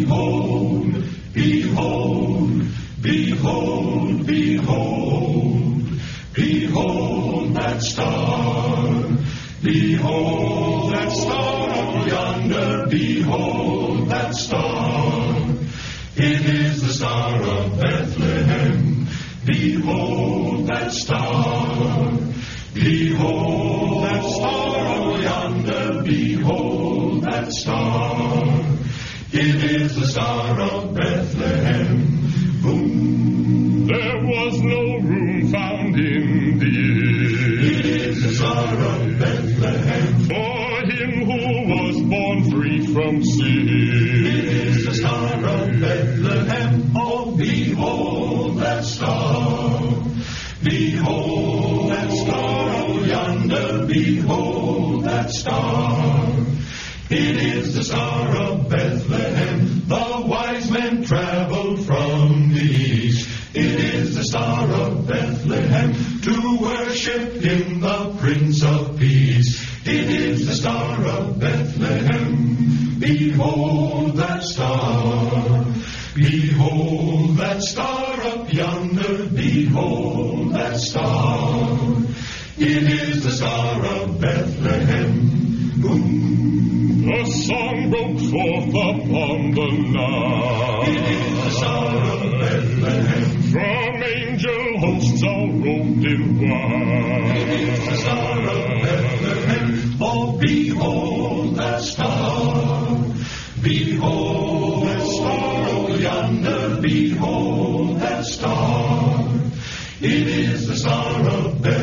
Behold, behold, behold, behold, behold that star. Behold that star up yonder, behold that star. It is the star of Bethlehem. Behold that star. Behold that star up yonder, behold that star. It is the star of Bethlehem. Boom. There was no room found in the inn. It is the star of Bethlehem. For him who was born free from sin. It is the star of Bethlehem. Oh, behold that star. Behold that star, oh yonder, behold that star. It is the star of Bethlehem. The wise men traveled from the east. It is the star of Bethlehem to worship him, the Prince of Peace. It is the star of Bethlehem. Behold that star. Behold that star up yonder, behold that star. It is the star of Bethlehem. Boom. The song broke forth upon the night. It is the star of Bethlehem. From angel hosts all robed in white. It is the star of Bethlehem. Oh, behold that star. Behold that star, oh yonder, behold that star. It is the star of Bethlehem.